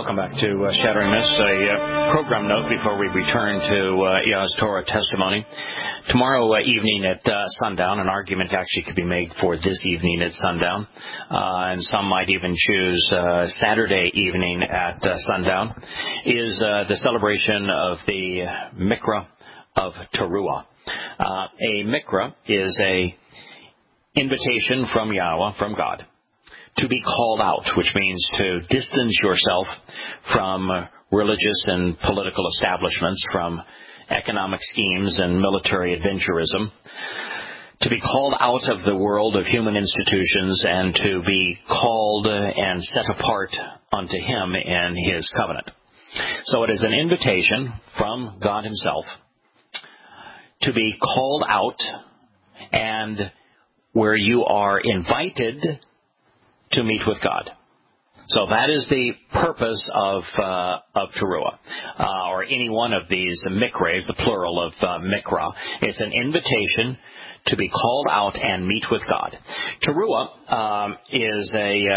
Welcome back to Shattering Myths. A program note before we return to Yah's Torah testimony. Tomorrow evening at sundown, an argument actually could be made for this evening at sundown, and some might even choose Saturday evening at sundown, is the celebration of the Mikra of Teruah. A Mikra is a invitation from Yahweh, from God, to be called out, which means to distance yourself from religious and political establishments, from economic schemes and military adventurism, to be called out of the world of human institutions and to be called and set apart unto Him in His covenant. So it is an invitation from God Himself to be called out, and where you are invited to meet with God. So that is the purpose of Teruah, or any one of these Mikra, the plural of Mikra. It's an invitation to be called out and meet with God. Teruah is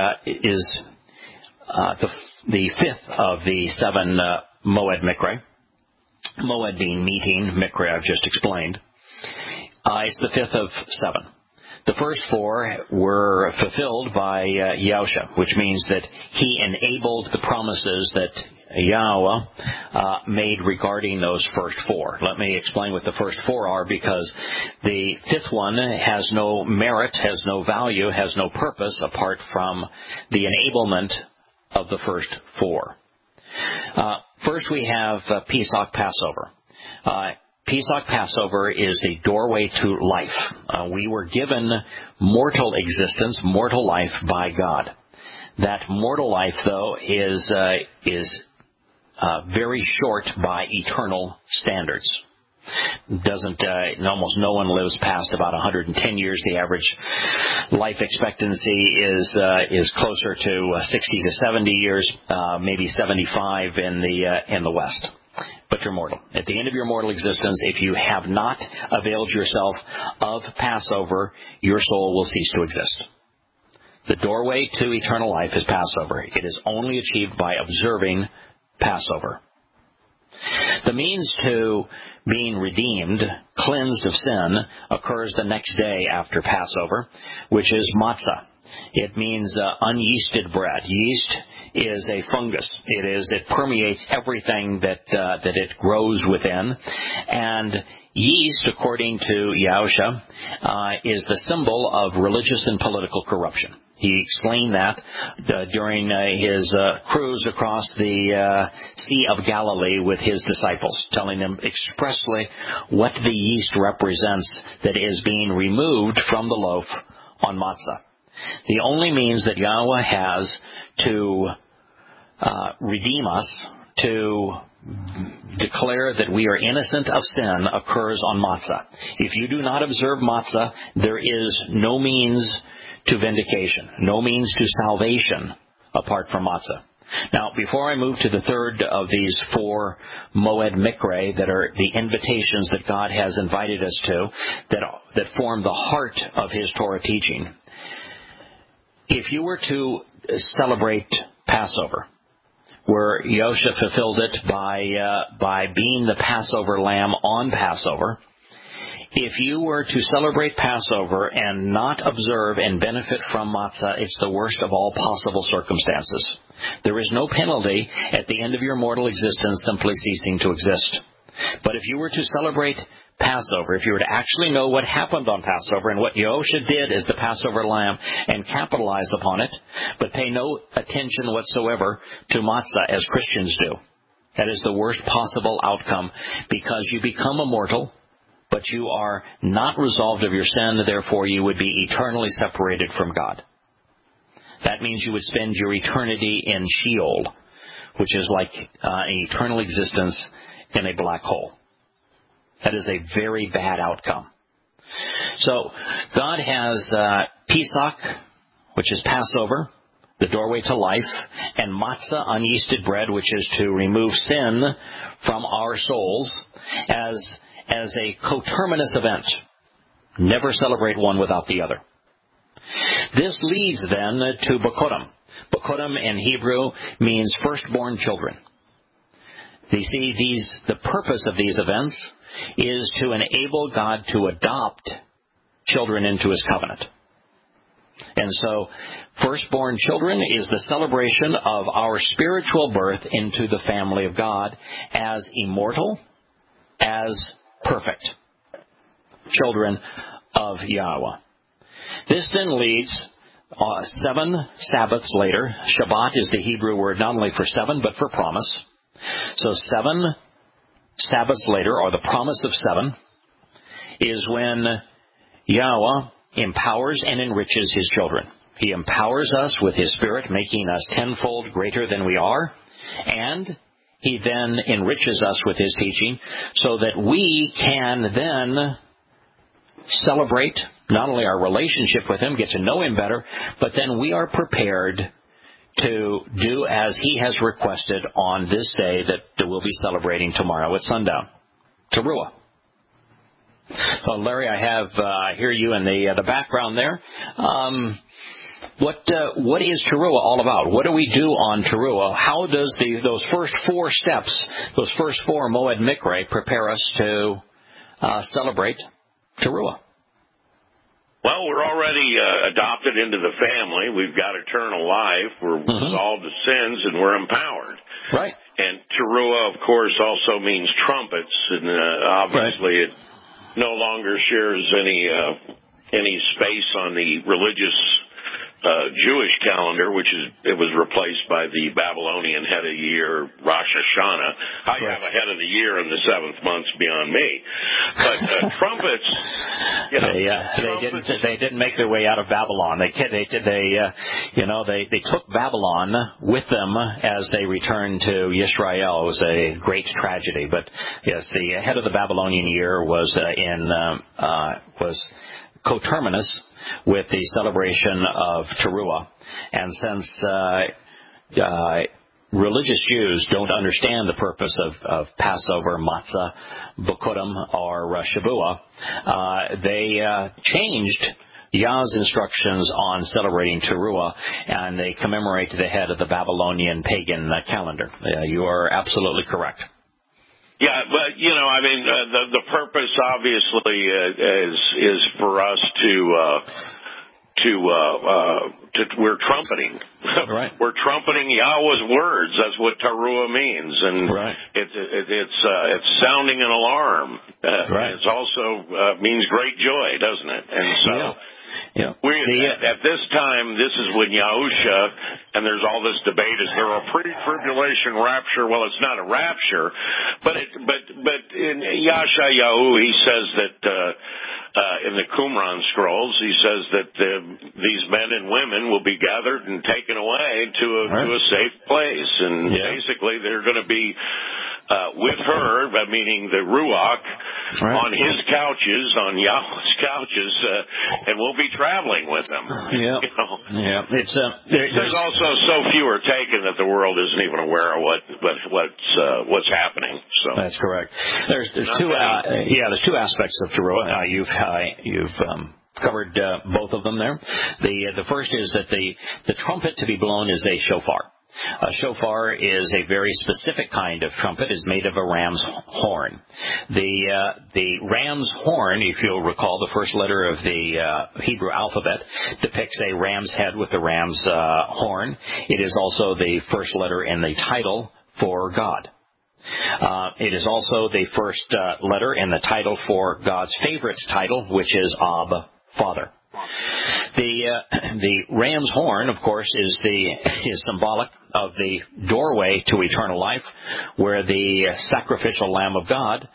the fifth of the seven Moed Mikra. Moed being meeting, Mikra I've just explained. It's the fifth of seven. The first four were fulfilled by Yahusha, which means that He enabled the promises that Yahweh made regarding those first four. Let me explain what the first four are, because the fifth one has no merit, has no value, has no purpose apart from the enablement of the first four. First we have Pesach, Passover. Pesach, Passover, is the doorway to life. We were given mortal existence, mortal life by God. That mortal life, though, is very short by eternal standards. Almost no one lives past about 110 years. The average life expectancy is closer to 60 to 70 years, maybe 75 in the West. But you're mortal. At the end of your mortal existence, if you have not availed yourself of Passover, your soul will cease to exist. The doorway to eternal life is Passover. It is only achieved by observing Passover. The means to being redeemed, cleansed of sin, occurs the next day after Passover, which is matzah. It means unyeasted bread. Yeast is a fungus. It permeates everything that it grows within. And yeast, according to Yahusha, is the symbol of religious and political corruption. He explained that during his cruise across the Sea of Galilee with his disciples, telling them expressly what the yeast represents that is being removed from the loaf on matzah. The only means that Yahweh has to redeem us, to declare that we are innocent of sin, occurs on matzah. If you do not observe matzah, there is no means to vindication, no means to salvation apart from matzah. Now, before I move to the third of these four Moed Mikra that are the invitations that God has invited us to, that form the heart of His Torah teaching, if you were to celebrate Passover, where Yahusha fulfilled it by being the Passover lamb on Passover, if you were to celebrate Passover and not observe and benefit from matzah, it's the worst of all possible circumstances. There is no penalty at the end of your mortal existence simply ceasing to exist. But if you were to celebrate Passover, if you were to actually know what happened on Passover and what Yahusha did as the Passover lamb and capitalize upon it, but pay no attention whatsoever to matzah as Christians do, that is the worst possible outcome, because you become immortal, but you are not resolved of your sin, therefore you would be eternally separated from God. That means you would spend your eternity in Sheol, which is like an eternal existence in a black hole. That is a very bad outcome. So God has Pesach, which is Passover, the doorway to life, and matzah, unyeasted bread, which is to remove sin from our souls, as a coterminous event. Never celebrate one without the other. This leads then to Bokorim. Bekudim in Hebrew means firstborn children. You see, the purpose of these events is to enable God to adopt children into His covenant. And so, firstborn children is the celebration of our spiritual birth into the family of God as immortal, as perfect children of Yahweh. This then leads 7 Sabbaths later. Shabbat is the Hebrew word not only for 7, but for promise. So 7 Sabbaths later, or the promise of 7, is when Yahweh empowers and enriches His children. He empowers us with His Spirit, making us tenfold greater than we are, and He then enriches us with His teaching so that we can then celebrate not only our relationship with Him, get to know Him better, but then we are prepared to do as He has requested on this day that we'll be celebrating tomorrow at sundown, Teruah. So, Larry, I hear you in the background there. What is Teruah all about? What do we do on Teruah? How does those first 4 steps, those first 4 Moed Mikre, prepare us to celebrate Teruah? Well, we're already adopted into the family. We've got eternal life. We're absolved of sins, and we're empowered. Right. And Teruah, of course, also means trumpets, and obviously it no longer shares any space on the religious Jewish calendar, it was replaced by the Babylonian head of the year, Rosh Hashanah. How you have a head of the year in the 7th month's beyond me. But trumpets, they didn't make their way out of Babylon. They took Babylon with them as they returned to Yisrael. It was a great tragedy. But yes, the head of the Babylonian year was coterminous with the celebration of Teruah. And since religious Jews don't understand the purpose of Passover, Matzah, Bekudim, or Shavuot, they changed Yah's instructions on celebrating Teruah, and they commemorate the head of the Babylonian pagan calendar. You are absolutely correct. Yeah, but the purpose obviously is for us we're trumpeting. Right. We're trumpeting Yahweh's words. That's what Teruah means, and it's sounding an alarm. Right. It also means great joy, doesn't it? And so. Yeah. At this time, this is when Yahusha, and there's all this debate, is there a pre-tribulation rapture? Well, it's not a rapture, but in Yashayahu, he says that in the Qumran scrolls, he says that these men and women will be gathered and taken away to a safe place, and basically they're going to be with her, meaning the Ruach, on his couches, on Yahweh's couches, and we'll be traveling with them. Yeah. Yeah. There's also so few are taken that the world isn't even aware of what's happening. So that's correct. There's two aspects of Teruah. You've covered both of them there. The first is that the trumpet to be blown is a shofar. A shofar is a very specific kind of trumpet. It's made of a ram's horn. The ram's horn, if you'll recall, the first letter of the Hebrew alphabet depicts a ram's head with the ram's horn. It is also the first letter in the title for God. It is also the first letter in the title for God's favorite title, which is Ab, Father. The ram's horn, of course, is symbolic of the doorway to eternal life, where the sacrificial Lamb of God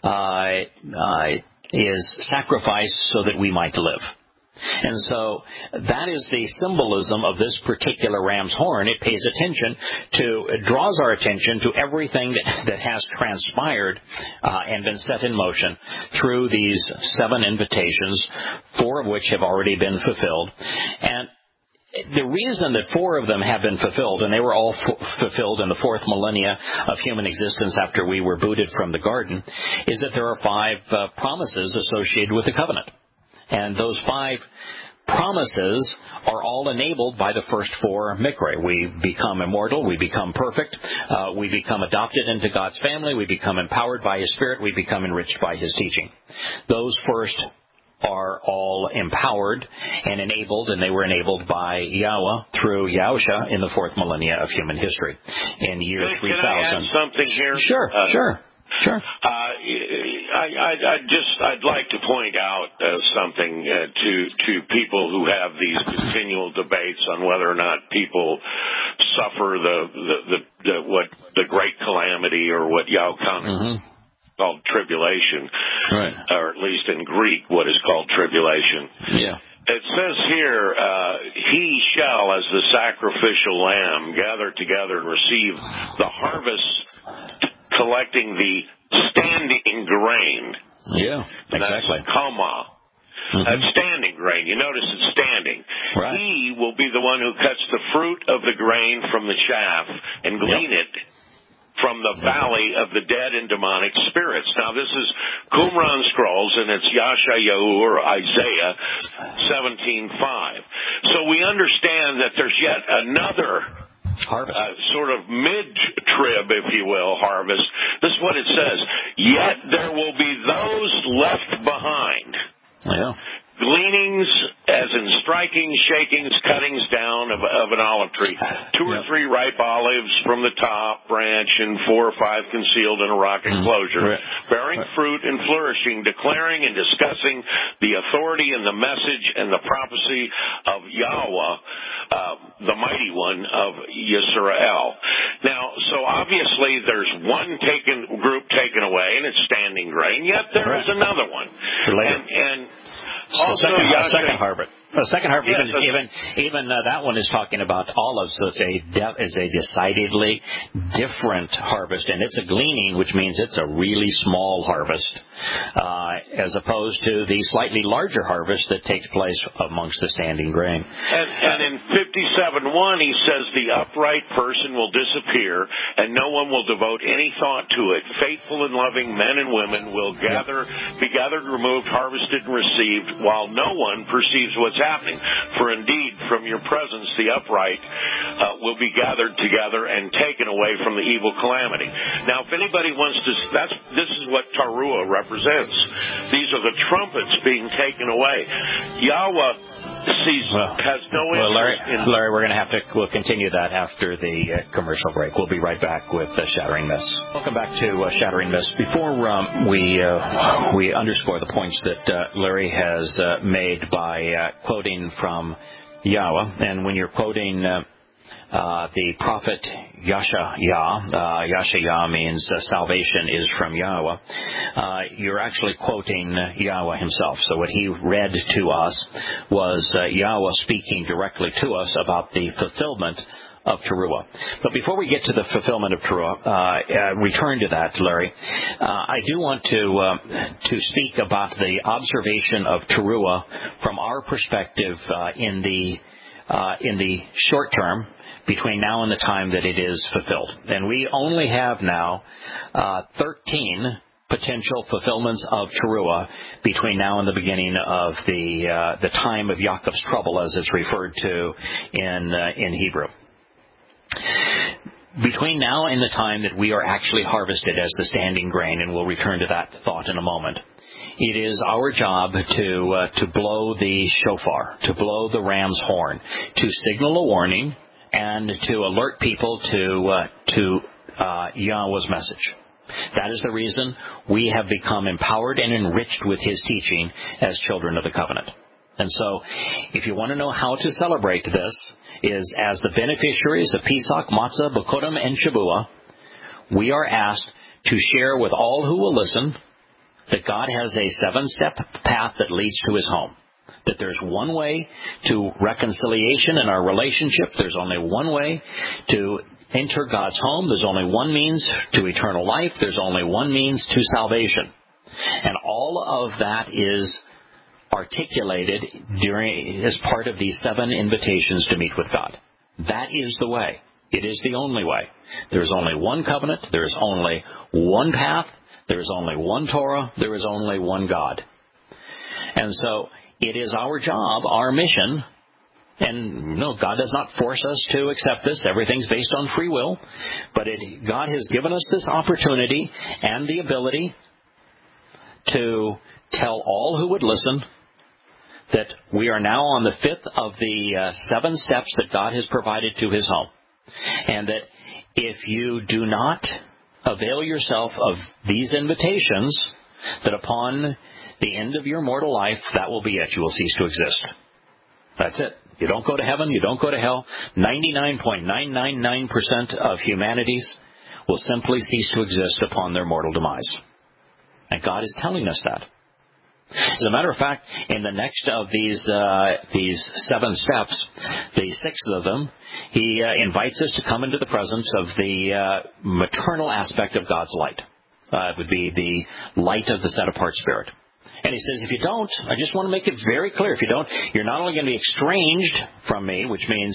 is sacrificed so that we might live. And so that is the symbolism of this particular ram's horn. It draws our attention to everything that has transpired and been set in motion through these 7 invitations, 4 of which have already been fulfilled. And the reason that 4 of them have been fulfilled, and they were all fulfilled in the 4th millennia of human existence after we were booted from the garden, is that there are 5 promises associated with the covenant. And those 5 promises are all enabled by the first four Mikra. We become immortal. We become perfect. We become adopted into God's family. We become empowered by His Spirit. We become enriched by His teaching. Those first are all empowered and enabled, and they were enabled by Yahweh through Yahusha in the fourth millennia of human history. In year 3000. Can I add something here? Sure. I'd like to point out something to people who have these continual debates on whether or not people suffer the great calamity, or what Yahweh called tribulation, right? Or at least in Greek, what is called tribulation. Yeah. It says here, he shall, as the sacrificial lamb, gather together and receive the harvest, collecting the standing grain. Yeah, exactly. That's kama. That's standing grain. You notice it's standing. Right. He will be the one who cuts the fruit of the grain from the chaff and glean it from the valley of the dead and demonic spirits. Now, this is Qumran Scrolls, and it's Yashayahu, or Isaiah 17:5. So we understand that there's yet another harvest, sort of mid-trib, if you will, harvest. This is what it says. Yet there will be those left behind. Yeah. Gleanings, as in striking, shakings, cuttings down of an olive tree. 2 or 3 ripe olives from the top branch, and 4 or 5 concealed in a rock enclosure, bearing fruit and flourishing, declaring and discussing the authority and the message and the prophecy of Yahweh, the mighty one of Yisrael. Now, so obviously there's one group taken away, and it's standing grain, yet there is another one. And also, second harvest. The second harvest, even that one is talking about olives, so it's a decidedly different harvest, and it's a gleaning, which means it's a really small harvest, as opposed to the slightly larger harvest that takes place amongst the standing grain. And in 57:1, he says the upright person will disappear, and no one will devote any thought to it. Faithful and loving men and women will be gathered, removed, harvested, and received, while no one perceives what's happening. For indeed, from your presence, the upright will be gathered together and taken away from the evil calamity. Now, if anybody wants to, this is what Teruah represents. These are the trumpets being taken away. Yahweh has no interest in... Larry, we'll continue that after the commercial break. We'll be right back with Shattering Myths. Welcome back to Shattering Myths. Before we underscore the points that Larry has made by quoting from Yahweh, and when you're quoting the prophet Yashayah means salvation is from Yahweh. You're actually quoting Yahweh himself. So what he read to us was Yahweh speaking directly to us about the fulfillment of Teruah. But before we get to the fulfillment of Teruah, return to that, Larry, I do want to speak about the observation of Teruah from our perspective in the short term, between now and the time that it is fulfilled. And we only have now 13 potential fulfillments of Teruah between now and the beginning of the time of Yaakov's trouble, as it's referred to in Hebrew. Between now and the time that we are actually harvested as the standing grain, and we'll return to that thought in a moment, it is our job to blow the shofar, to blow the ram's horn, to signal a warning, and to alert people to Yahweh's message. That is the reason we have become empowered and enriched with His teaching as children of the covenant. And so, if you want to know how to celebrate this, is as the beneficiaries of Pesach, Matzah, Bokurim, and Shabuah, we are asked to share with all who will listen that God has a 7-step path that leads to His home. That there's one way to reconciliation in our relationship. There's only one way to enter God's home. There's only one means to eternal life. There's only one means to salvation. And all of that is articulated as part of these 7 invitations to meet with God. That is the way. It is the only way. There's only one covenant. There is only one path. There is only one Torah. There is only one God. And so, it is our job, our mission. And no, God does not force us to accept this. Everything's based on free will. But God has given us this opportunity and the ability to tell all who would listen that we are now on the 5th of the 7 steps that God has provided to His home. And that if you do not avail yourself of these invitations, that upon the end of your mortal life, that will be it. You will cease to exist. That's it. You don't go to heaven. You don't go to hell. 99.999% of humanities will simply cease to exist upon their mortal demise. And God is telling us that. As a matter of fact, in the next of these 7 steps, the 6th of them, He invites us to come into the presence of the maternal aspect of God's light. It would be the light of the set-apart Spirit. And He says, if you don't, I just want to make it very clear, if you don't, you're not only going to be estranged from me, which means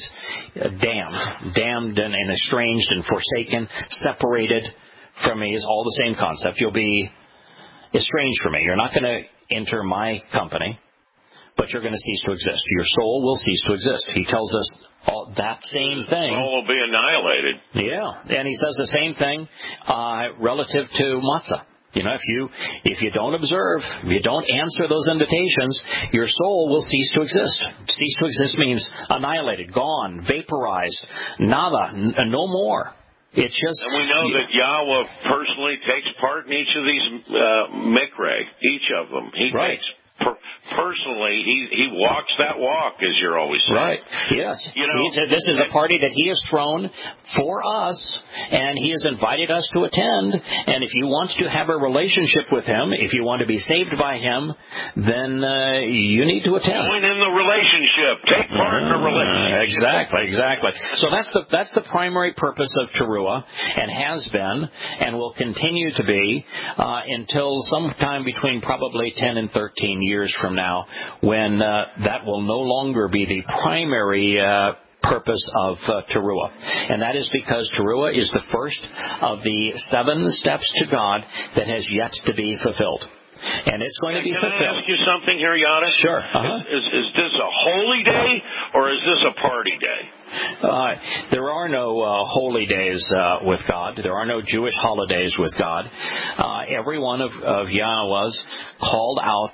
damned and estranged and forsaken, separated from me is all the same concept. You'll be estranged from me. You're not going to enter my company, but you're going to cease to exist. Your soul will cease to exist. He tells us that same thing. Soul will be annihilated. Yeah, and He says the same thing relative to matzah. You know, if you don't observe, if you don't answer those invitations, your soul will cease to exist. Cease to exist means annihilated, gone, vaporized, nada, no more. It's just, and we know that Yahweh personally takes part in each of these mikre, each of them. He right. takes personally, he walks that walk, as you're always saying. Right. Yes. You know, He said this is a party that He has thrown for us, and He has invited us to attend. And if you want to have a relationship with Him, if you want to be saved by Him, then you need to attend. Join in the relationship. Take part in the relationship. Exactly. So that's the primary purpose of Teruah, and has been, and will continue to be until sometime between probably 10 and 13 years from now, when that will no longer be the primary purpose of Teruah. And that is because Teruah is the first of the 7 steps to God that has yet to be fulfilled. And it's going to be fulfilled. Can I ask you something here, Yada? Sure. Is this a holy day, or is this a party day? There are no holy days with God. There are no Jewish holidays with God. Every one of Yahweh's called out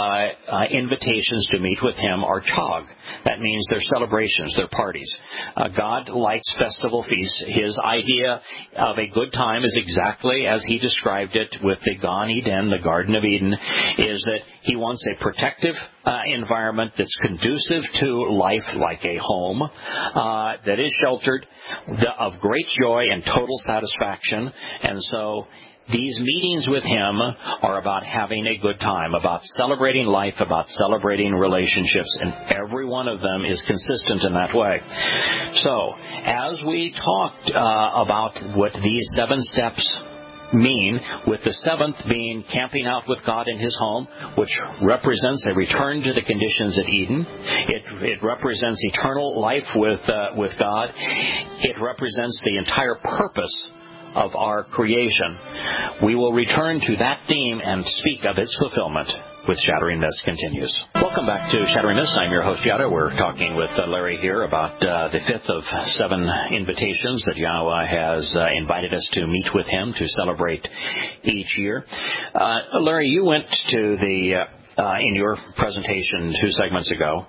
invitations to meet with Him are chag. That means they're celebrations, they're parties. God likes festival feasts. His idea of a good time is exactly as He described it with the Gan Eden, the Garden of Eden, is that He wants a protective environment that's conducive to life, like a home, that is sheltered, of great joy and total satisfaction. And so these meetings with Him are about having a good time, about celebrating life, about celebrating relationships, and every one of them is consistent in that way. So, as we talked about what these 7 steps mean, with the 7th being camping out with God in His home, which represents a return to the conditions of Eden. It represents eternal life with God. It represents the entire purpose of our creation. We will return to that theme and speak of its fulfillment with Shattering Myths continues. Welcome back to Shattering Myths. I'm your host, Yada. We're talking with Larry here about the 5th of 7 invitations that Yahweh has invited us to meet with Him to celebrate each year. Larry, you went to the in your presentation 2 segments ago,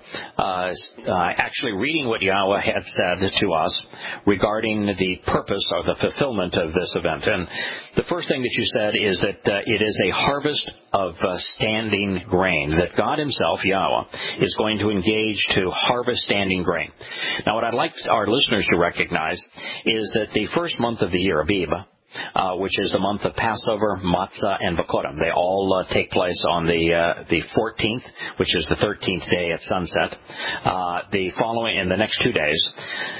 actually reading what Yahweh had said to us regarding the purpose or the fulfillment of this event. And the first thing that you said is that it is a harvest of standing grain, that God Himself, Yahweh, is going to engage to harvest standing grain. Now, what I'd like our listeners to recognize is that the first month of the year, Abib, which is the month of Passover, Matzah, and Bakorim. They all take place on the 14th, which is the 13th day at sunset. The following, in the next 2 days,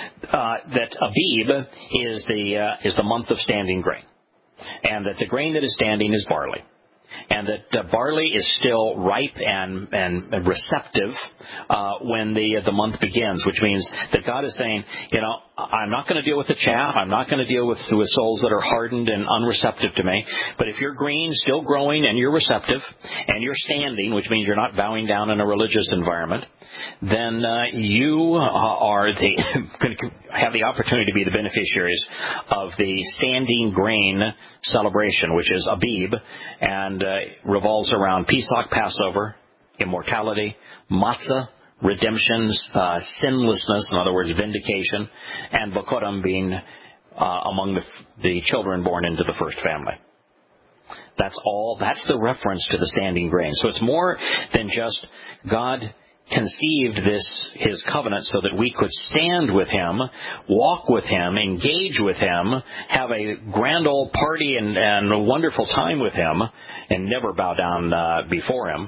that Abib is the month of standing grain, and that the grain that is standing is barley. and that barley is still ripe and receptive when the month begins, which means that God is saying, I'm not going to deal with the chaff. I'm not going to deal with souls that are hardened and unreceptive to me. But if you're green, still growing, and you're receptive, and you're standing, which means you're not bowing down in a religious environment, then you are going to have the opportunity to be the beneficiaries of the standing grain celebration, which is Abib, and revolves around Pesach, Passover, immortality, matzah, redemption, sinlessness, in other words, vindication, and Bokoram being among the children born into the first family. That's all. That's the reference to the standing grain. So it's more than just God conceived his covenant so that we could stand with him, walk with him, engage with him, have a grand old party and a wonderful time with him, and never bow down before him.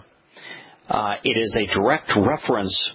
It is a direct reference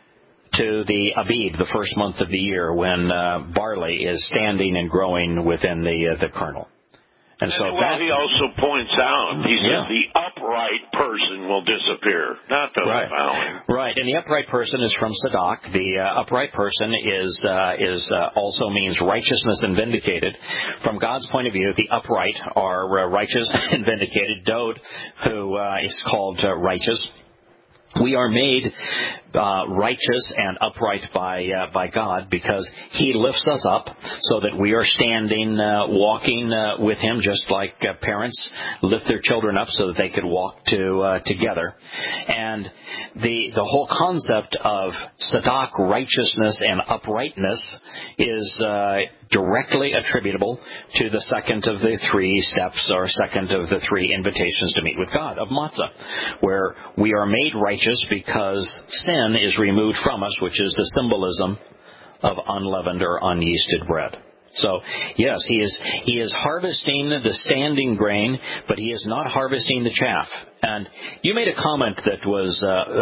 to the Abib, the first month of the year, when barley is standing and growing within the kernel. And so he also points out, he says the upright person will disappear, not the bowing. Right, and the upright person is from Sadak. The upright person is also means righteousness and vindicated. From God's point of view, the upright are righteous and vindicated. Dod, who is called righteous. We are made righteous and upright by God because He lifts us up so that we are standing, walking with Him, just like parents lift their children up so that they could walk together. And the whole concept of Sadak, righteousness, and uprightness is directly attributable to the second of the three steps, or second of the three invitations to meet with God, of matzah, where we are made righteous because sin is removed from us, which is the symbolism of unleavened or unyeasted bread. So, yes, he is harvesting the standing grain, but he is not harvesting the chaff. And you made a comment that was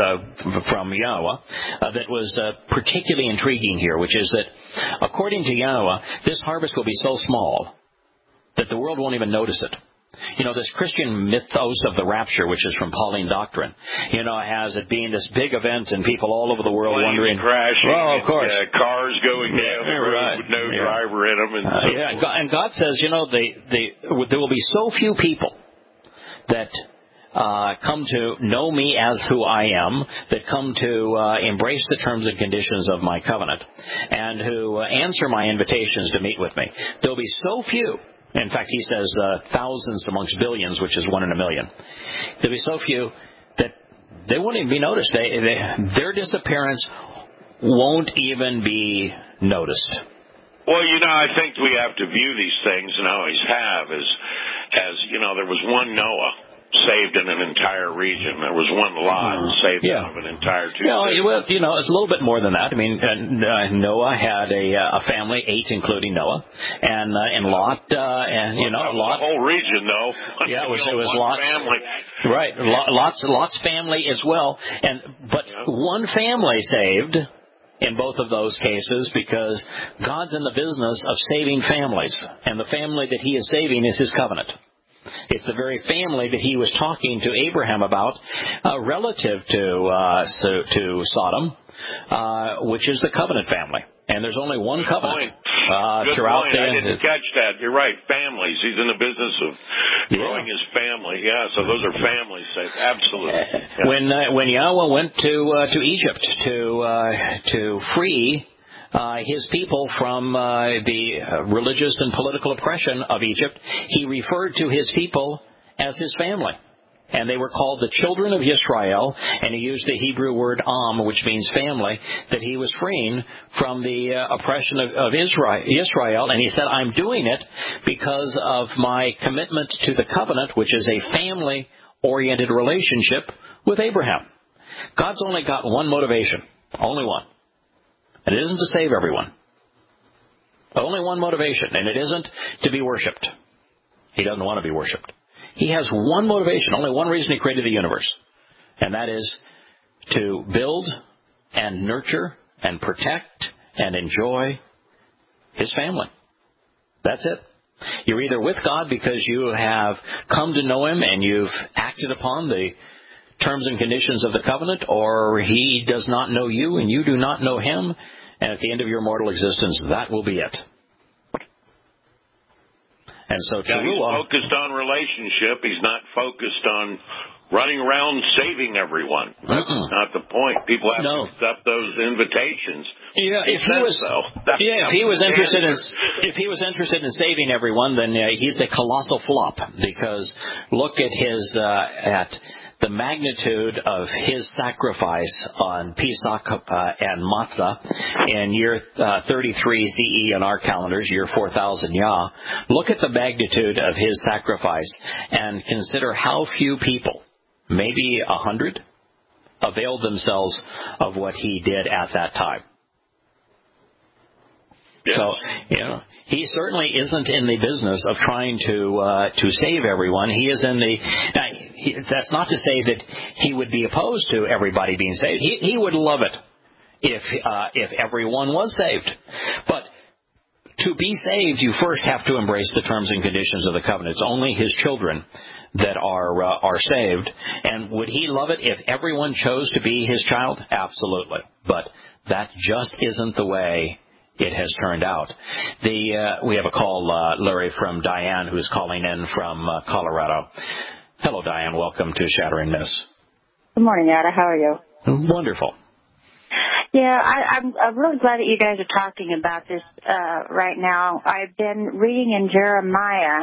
from Yahweh that was particularly intriguing here, which is that according to Yahweh, this harvest will be so small that the world won't even notice it. This Christian mythos of the rapture, which is from Pauline doctrine, has it being this big event and people all over the world wondering, crashing, of course, cars going down the road with no driver in them, and God says, there will be so few people that come to know me as who I am, that come to embrace the terms and conditions of my covenant, and who answer my invitations to meet with me. There'll be so few. In fact, he says thousands amongst billions, which is 1 in a million. There'll be so few that they won't even be noticed. Their disappearance won't even be noticed. Well, I think we have to view these things, and always have, as there was one Noah saved in an entire region. There was one Lot saved out of an entire two. Well, it's a little bit more than that. I mean, Noah had a family, 8 including Noah, and Lot, Lot. The whole region, though. Yeah, it was Lot's family. Right, Lot's family as well, but one family saved in both of those cases, because God's in the business of saving families, and the family that He is saving is His covenant. It's the very family that He was talking to Abraham about relative to Sodom, which is the covenant family. And there's only one covenant throughout the... I didn't catch that. You're right. Families. He's in the business of growing his family. Yeah, so those are families. Absolutely. Yeah. When Yahweh went to Egypt to free His people from the religious and political oppression of Egypt, He referred to His people as His family. And they were called the children of Israel, and He used the Hebrew word Am, which means family, that He was freeing from the oppression of Israel. And He said, I'm doing it because of my commitment to the covenant, which is a family-oriented relationship with Abraham. God's only got one motivation, only one. And it isn't to save everyone. Only one motivation, and it isn't to be worshipped. He doesn't want to be worshipped. He has one motivation, only one reason He created the universe, and that is to build and nurture and protect and enjoy His family. That's it. You're either with God because you have come to know Him and you've acted upon the terms and conditions of the covenant, or He does not know you and you do not know Him, and at the end of your mortal existence, that will be it. And so he's focused on relationship. He's not focused on running around saving everyone. That's not the point. People have to accept those invitations. Yeah, if he was interested in saving everyone, then he's a colossal flop, because look at his at the magnitude of his sacrifice on Pesach and Matzah in year 33 CE on our calendars, year 4000 Yah. Look at the magnitude of his sacrifice and consider how few people, maybe 100, availed themselves of what he did at that time. Yes. So, he certainly isn't in the business of trying to save everyone. He is in the. That's not to say that he would be opposed to everybody being saved. He would love it if everyone was saved. But to be saved, you first have to embrace the terms and conditions of the covenant. It's only his children that are saved. And would he love it if everyone chose to be his child? Absolutely. But that just isn't the way it has turned out. We have a call, Larry, from Diane, who's calling in from Colorado. Hello, Diane. Welcome to Shattering Myths. Good morning, Yada. How are you? Wonderful. Yeah, I'm really glad that you guys are talking about this right now. I've been reading in Jeremiah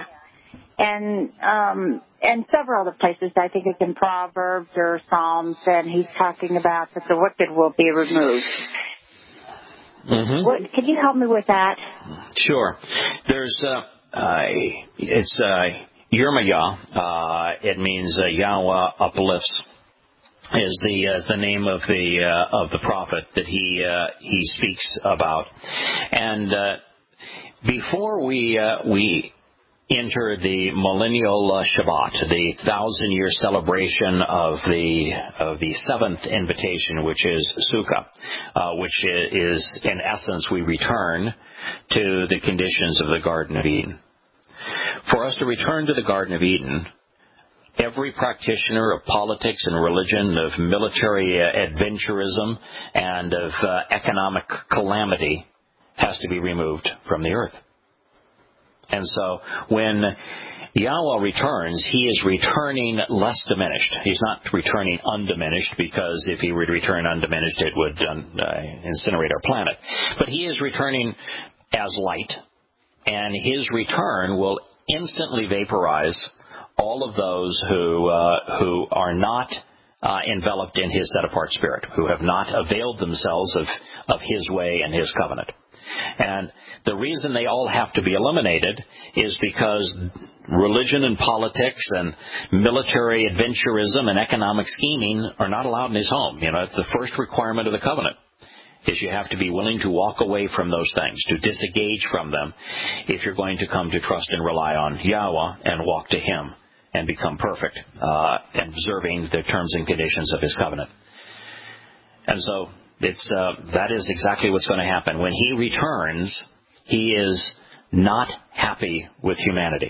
and several other places. I think it's in Proverbs or Psalms, and he's talking about that the wicked will be removed. Mm-hmm. Can you help me with that? Sure. There's it's Yirmiyah. It means Yahweh uplifts. Is the name of the prophet that he speaks about. And before we enter the millennial Shabbat, the 1,000-year celebration of the seventh invitation, which is Sukkah, which is in essence we return to the conditions of the Garden of Eden. For us to return to the Garden of Eden, every practitioner of politics and religion, of military adventurism, and of economic calamity has to be removed from the earth. And so when Yahweh returns, he is returning less diminished. He's not returning undiminished, because if he were to return undiminished, it would incinerate our planet. But he is returning as light, and his return will instantly vaporize all of those who are not enveloped in his set-apart spirit, who have not availed themselves of his way and his covenant. And the reason they all have to be eliminated is because religion and politics and military adventurism and economic scheming are not allowed in his home. It's the first requirement of the covenant, is you have to be willing to walk away from those things, to disengage from them, if you're going to come to trust and rely on Yahweh and walk to him and become perfect, observing the terms and conditions of his covenant. And so that is exactly what's going to happen. When he returns, he is not happy with humanity.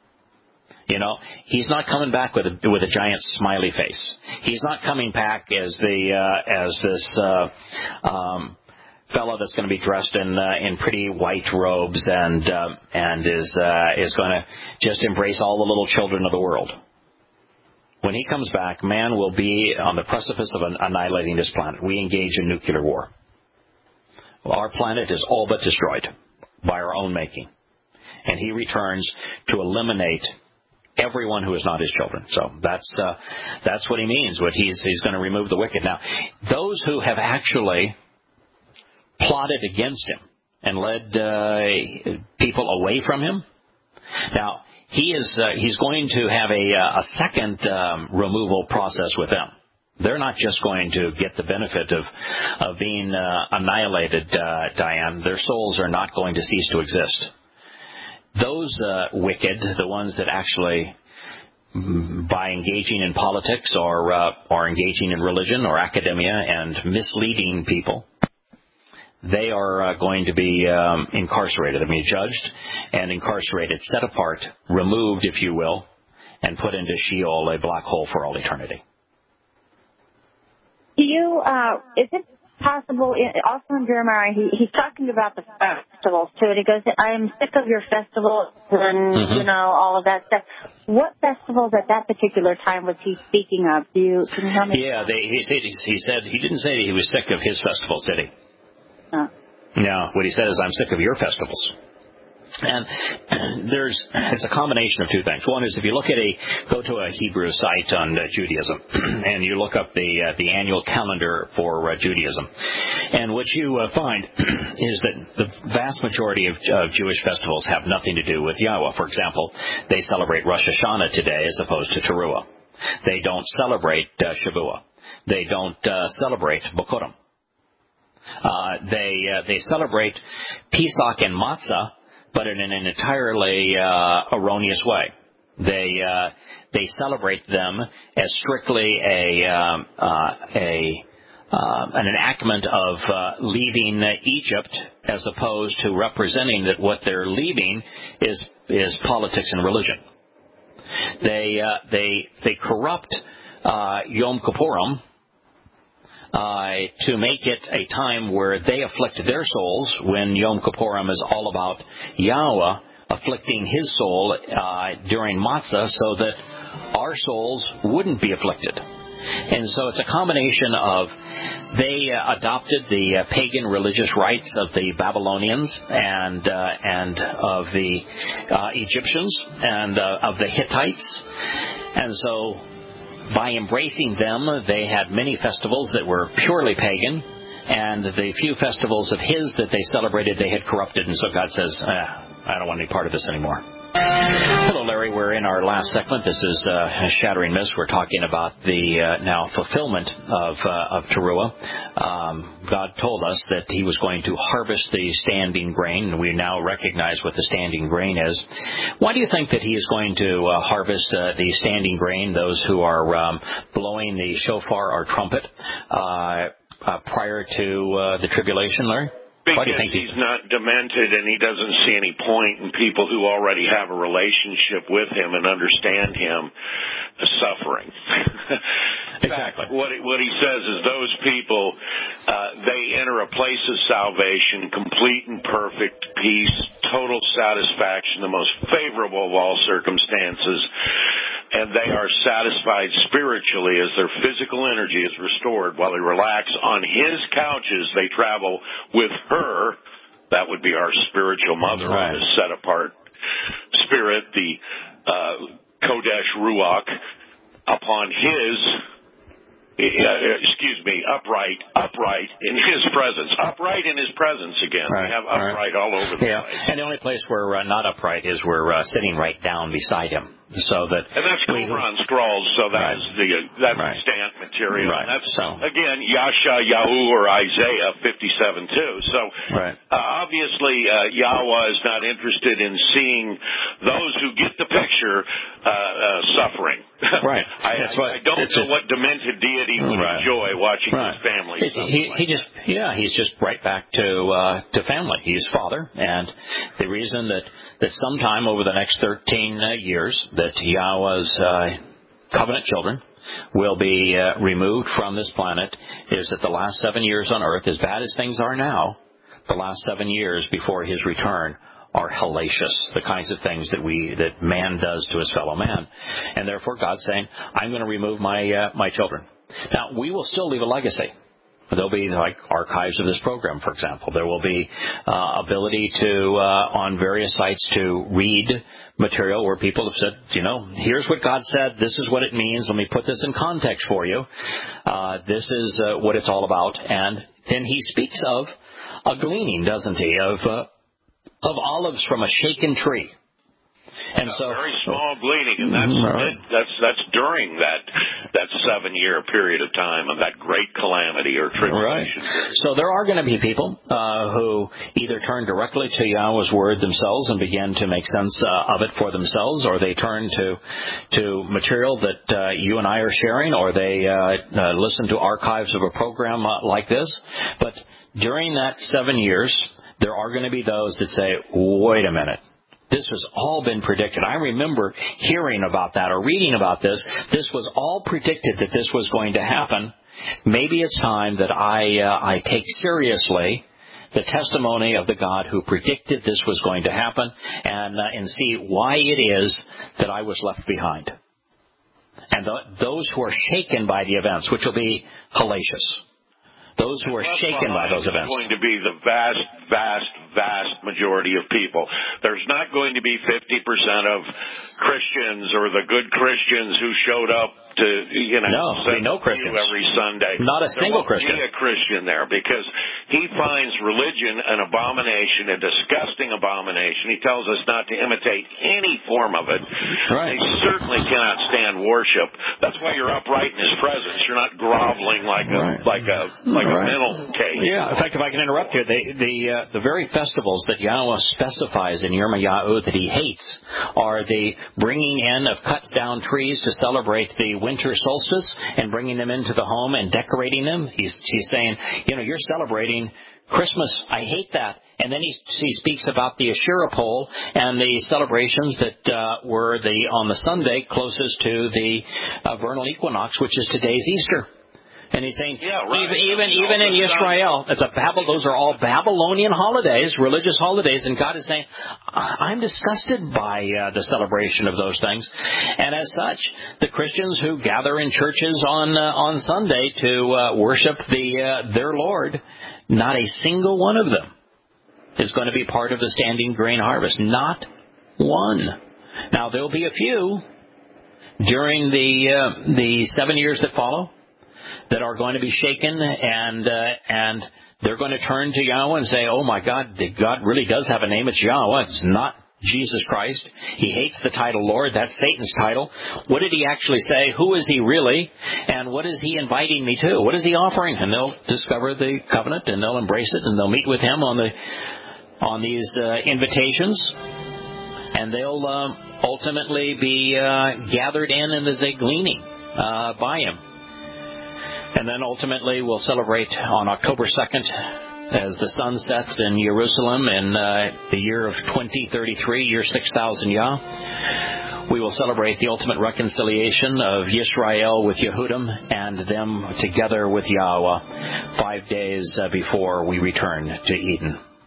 He's not coming back with a giant smiley face. He's not coming back as this fellow that's going to be dressed in pretty white robes and is going to just embrace all the little children of the world. When he comes back, man will be on the precipice of annihilating this planet. We engage in nuclear war. Our planet is all but destroyed by our own making. And he returns to eliminate everyone who is not his children. So that's what he means. What he's going to remove the wicked. Now, those who have actually plotted against him and led people away from him, now he's going to have a second removal process with them. They're not just going to get the benefit of being annihilated, Diane. Their souls are not going to cease to exist. Those wicked, the ones that actually, by engaging in politics or engaging in religion or academia and misleading people, they are going to be incarcerated. I mean, judged and incarcerated, set apart, removed, if you will, and put into Sheol, a black hole for all eternity. Do you, is it possible, also in Jeremiah, he's talking about the festivals too, and he goes, I am sick of your festivals and, all of that stuff. What festivals at that particular time was he speaking of? Can you tell me? Yeah, he said, he didn't say he was sick of his festivals, did he? No, what he said is, I'm sick of your festivals. And it's a combination of two things. One is if you go to a Hebrew site on Judaism, and you look up the annual calendar for Judaism, and what you find is that the vast majority of Jewish festivals have nothing to do with Yahweh. For example, they celebrate Rosh Hashanah today as opposed to Teruah. They don't celebrate Shavuot. They don't celebrate Bokurim. They celebrate Pesach and Matzah, but in an entirely erroneous way. They celebrate them as strictly an enactment of leaving Egypt, as opposed to representing that what they're leaving is politics and religion. They corrupt Yom Kippurim to make it a time where they afflict their souls, when Yom Kippurim is all about Yahweh afflicting his soul during Matzah, so that our souls wouldn't be afflicted. And so it's a combination of they adopted the pagan religious rites of the Babylonians and of the Egyptians and of the Hittites, and so by embracing them, they had many festivals that were purely pagan, and the few festivals of his that they celebrated, they had corrupted, and so God says, I don't want any part of this anymore. Hello, Larry. We're in our last segment. This is Shattering Myths. We're talking about the now fulfillment of Teruah. God told us that he was going to harvest the standing grain, and we now recognize what the standing grain is. Why do you think that he is going to harvest the standing grain, those who are blowing the shofar or trumpet prior to the tribulation, Larry? Because he's not demented and he doesn't see any point in people who already have a relationship with him and understand him suffering. Exactly. What he says is those people, they enter a place of salvation, complete and perfect peace, total satisfaction, the most favorable of all circumstances, and they are satisfied spiritually as their physical energy is restored while they relax on his couches. They travel with her, that would be our spiritual mother, right, this set-apart spirit, the Kodesh Ruach, upon his, upright in his presence. Upright in his presence again. Right, we have upright all over the place. And the only place where we're not upright is we're sitting right down beside him. And that's Qumran scrolls, so that's right, stamp material. Right. And that's, again, Yashayahu or Isaiah 57 too. So obviously Yahweh is not interested in seeing those who get the picture suffering. Right. I don't know what demented deity would enjoy watching his family suffer. He's just right back to family. He's father, and the reason that sometime over the next 13 years that Yahweh's covenant children will be removed from this planet is that the last 7 years on earth, as bad as things are now, the last 7 years before his return are hellacious, the kinds of things that man does to his fellow man. And therefore God's saying, I'm going to remove my children. Now, we will still leave a legacy. There'll be like archives of this program, for example. There will be ability to, on various sites, to read material where people have said, here's what God said. This is what it means. Let me put this in context for you. This is what it's all about. And then he speaks of a gleaning, doesn't he, of olives from a shaken tree. And so very small gleaning, and that's during that 7-year period of time of that great calamity or tribulation. Right. So there are going to be people who either turn directly to Yahweh's word themselves and begin to make sense of it for themselves, or they turn to material that you and I are sharing, or they listen to archives of a program like this. But during that 7 years, there are going to be those that say, wait a minute. This has all been predicted. I remember hearing about that or reading about this. This was all predicted that this was going to happen. Maybe it's time that I take seriously the testimony of the God who predicted this was going to happen and see why it is that I was left behind. And those who are shaken by the events, which will be hellacious. Those who are shaken by those events. It's going to be the vast majority of people. There's not going to be 50% of Christians or the good Christians who showed up to, no Christians every Sunday. Not a single Christian. There won't be a Christian there because he finds religion an abomination, a disgusting abomination. He tells us not to imitate any form of it. Right. They certainly cannot stand worship. That's why you're upright in his presence. You're not groveling like a mental case. Yeah. In fact, if I can interrupt here, the very festivals that Yahweh specifies in Yirmiyahu that he hates are the bringing in of cut down trees to celebrate the winter solstice and bringing them into the home and decorating them. He's saying, you're celebrating Christmas. I hate that. And then he speaks about the Asherah pole and the celebrations that were on the Sunday closest to the vernal equinox, which is today's Easter. And he's saying, even in Israel, those are all Babylonian holidays, religious holidays, and God is saying, I'm disgusted by the celebration of those things. And as such, the Christians who gather in churches on Sunday to worship their Lord, not a single one of them is going to be part of the standing grain harvest. Not one. Now, there'll be a few during the 7 years that follow that are going to be shaken, and they're going to turn to Yahweh and say, oh my God, God really does have a name. It's Yahweh. It's not Jesus Christ. He hates the title Lord. That's Satan's title. What did he actually say? Who is he really? And what is he inviting me to? What is he offering? And they'll discover the covenant, and they'll embrace it, and they'll meet with him on these invitations, and they'll ultimately be gathered in and as a gleaning by him. And then ultimately we'll celebrate on October 2nd as the sun sets in Jerusalem in the year of 2033, year 6000 Yah. We will celebrate the ultimate reconciliation of Yisrael with Yehudim and them together with Yahweh 5 days before we return to Eden.